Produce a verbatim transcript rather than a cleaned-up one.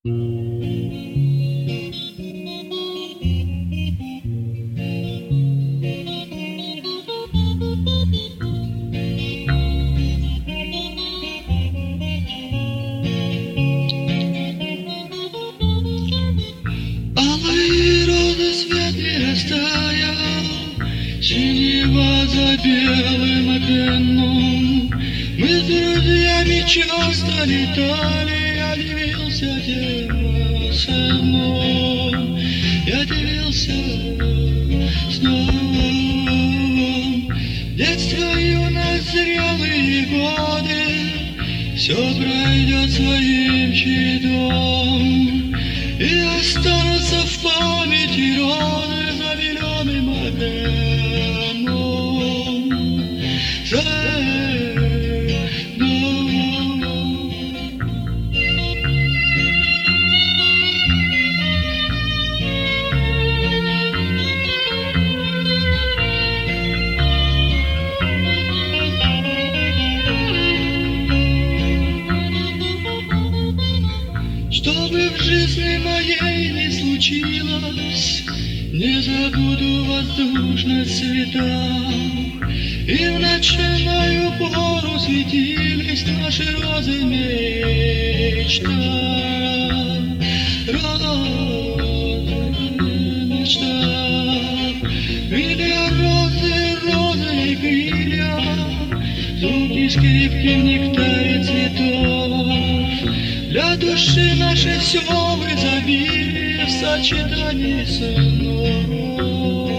Алые розы свет не растаял, синева за белым окном. Мы с друзьями часто летали, я дивился тем сном, я дивился сном. Детство, юность, зрелые годы, все пройдет своим чередом, и останутся в памяти розы за зеленым окном. За Что бы в жизни моей не случилось, не забуду воздушных цветов, и в ночную пору светились наши розы мечта. Розы мечта. Крылья розы, розы и крылья, звуки скрипки в нектаре цветов. Для души нашей все в изобилии, в сочетании снов.